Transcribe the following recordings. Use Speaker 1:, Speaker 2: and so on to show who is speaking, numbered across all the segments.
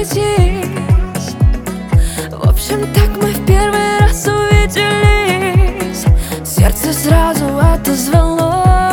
Speaker 1: разойтись. В общем, так мы в первый раз увиделись. Сердце сразу отозвалось.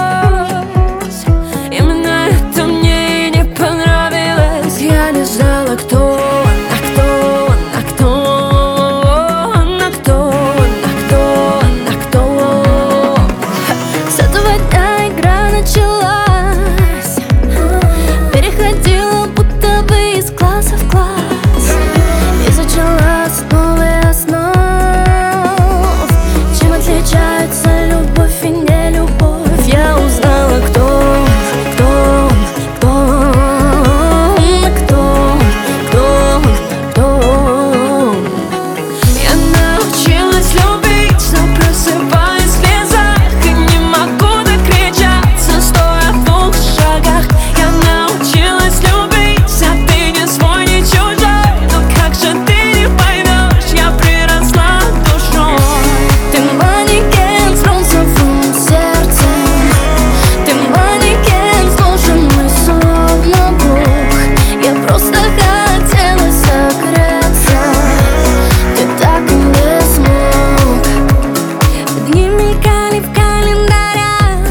Speaker 1: Именно это мне и не понравилось. Я не знала, кто он, а кто он, а кто он, а кто он, а кто он, а кто он. С этого дня игра началась. Переходила будто бы из класса в класс. Изучала основы основ. Чем отличается любовь и не любовь. Я узнала, кто он, кто он, кто он, кто он, кто он, кто он. Я научилась любить, но просыпаюсь в слезах и не могу докричаться, стоя в 2 шагах. Я научилась любить, а ты не свой, не чужой. Но как же ты не поймешь, я приросла душой. Ты манекен с бронзовым сердцем. Ты манекен, сложенный словно Бог. Я просто хотела согреться, ты так и не смог. Дни мелькали в календарях.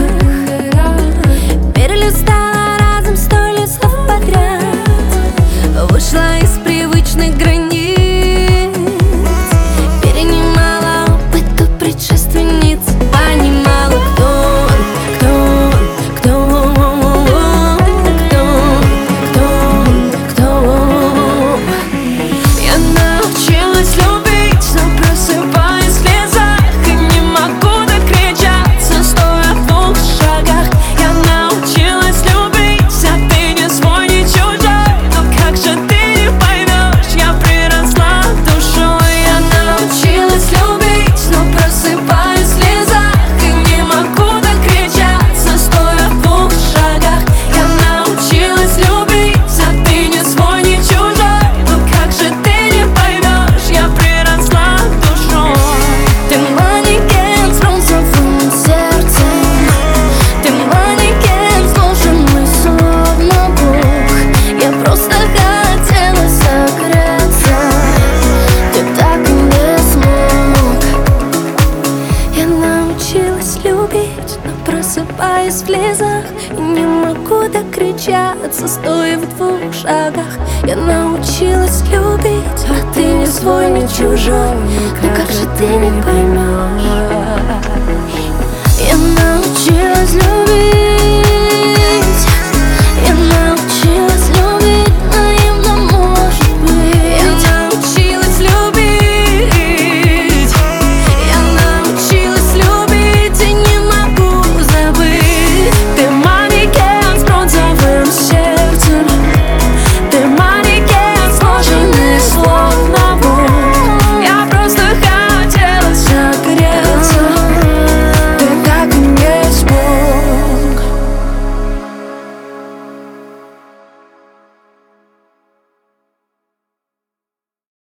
Speaker 1: Перелистала разом 100 листов подряд. Вышла из привычных границ. Перенимала опыт у предшественниц. Понимала, кто он, кто он, кто он, кто он, кто он, кто он. Я научилась любить, но просыпаюсь в слезах и не могу докричаться, стоя в 2 шагах. Я научилась любить, а ты не свой, не чужой. Но как же ты не поймешь, я приросла душой. Я научилась любить, но просыпаюсь в слезах и не могу докричаться, стоя в 2 шагах. Я научилась любить, а ты не свой, не чужой. Но как же ты не поймешь, я приросла душой. Ты манекен с бронзовым сердцем. Ты манекен, сложенный словно Бог. Я просто хотела согреться, ты так и не смог. Я научилась любить, но просыпаюсь в слезах и не могу докричаться, стоя в 2 шагах. Я научилась любить, а ты не свой, не чужой. Но как же ты не поймешь? Я научилась любить.